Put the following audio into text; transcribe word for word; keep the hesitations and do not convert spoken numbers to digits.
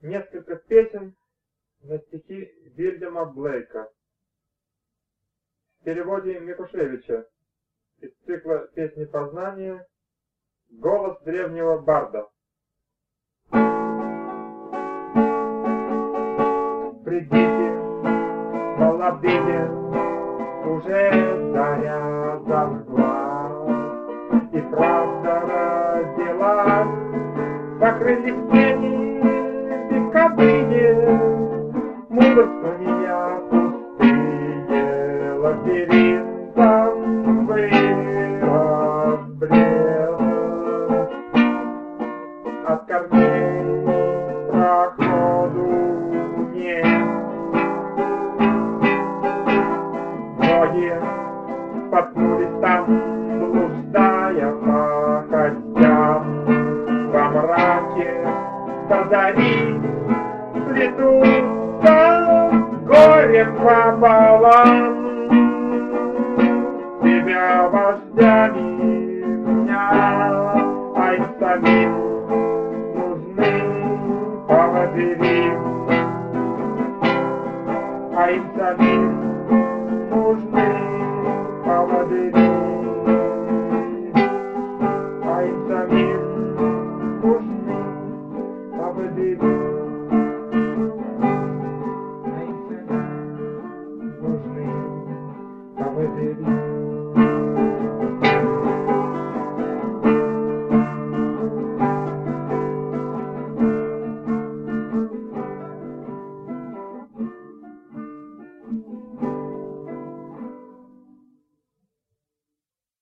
несколько песен на стихи Вильяма Блейка в переводе Микушевича из цикла «Песни познания. Голос древнего барда». Придите, молодые, уже заря зажгла, и правда родилась, покрылись тени вековые, мудрствования пустые, лабиринтом вырос бред. От корней проходу нет. Многие споткнулись там, блуждая по костям, во мраке до зари плетутся горем пополам. Себя вождями меня, а им самим нужны поводыри, а им самим нужны поводыри, а им самим